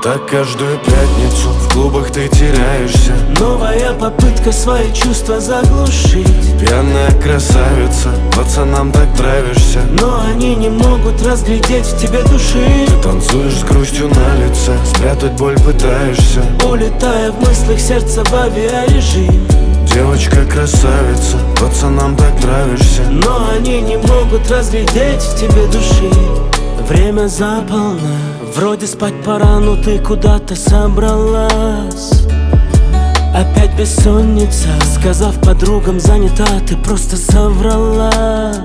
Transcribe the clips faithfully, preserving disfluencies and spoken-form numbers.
так каждую пятницу в клубах ты теряешься. Новая попытка свои чувства заглушить. Пьяная красавица, пацанам так нравишься, но они не могут разглядеть в тебе души. Ты танцуешь с грустью на лице, спрятать боль пытаешься, улетая в мыслях сердца в авиарежим. Девочка красавица, пацанам так нравишься, но они не могут разглядеть в тебе души. Время за полночь, вроде спать пора, но ты куда-то собралась. Опять бессонница, сказав подругам занята, ты просто соврала.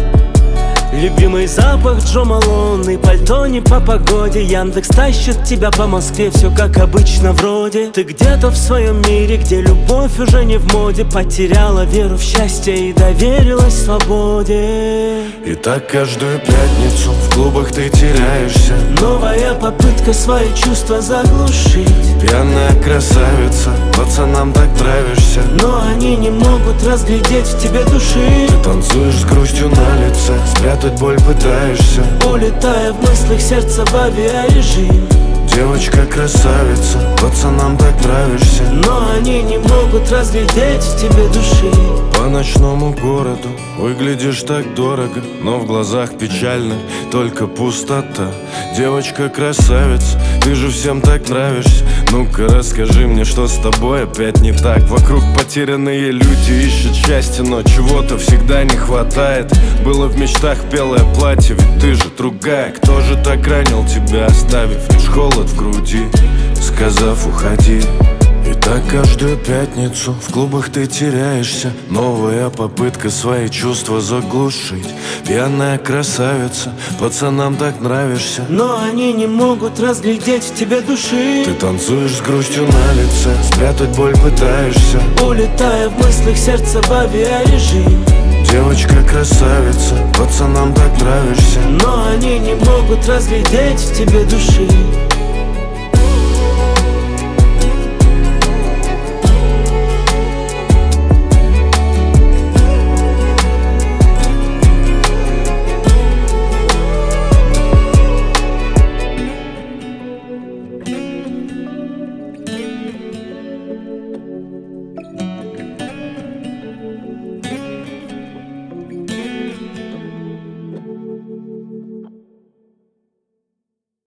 Любимый запах Джо Малон и пальто не по погоде. Яндекс тащит тебя по Москве, все как обычно вроде. Ты где-то в своем мире, где любовь уже не в моде, потеряла веру в счастье и доверилась свободе. И так каждую пятницу в клубах ты теряешься. Новая попытка свои чувства заглушить. Пьяная красавица, пацанам так нравишься, но они не могут разглядеть в тебе души. Ты танцуешь с грустью на лице, спрятать боль пытаешься, улетая в мыслях сердца в авиарежим. Девочка красавица, пацанам так нравишься, но они не могут разглядеть в тебе души. По ночному городу выглядишь так дорого, но в глазах печальных только пустота. Девочка красавица, ты же всем так нравишься. Ну-ка расскажи мне, что с тобой опять не так. Вокруг потерянные люди ищут счастье, но чего-то всегда не хватает. Было в мечтах белое платье, ведь ты же другая. Кто же так ранил тебя, оставив лишь холод в груди, сказав уходи? И так каждую пятницу в клубах ты теряешься. Новая попытка свои чувства заглушить. Пьяная красавица, пацанам так нравишься, но они не могут разглядеть в тебе души. Ты танцуешь с грустью на лице, спрятать боль пытаешься, улетая в мыслях сердца в авиарежим. Девочка красавица, пацанам так нравишься, но они не могут разглядеть в тебе души.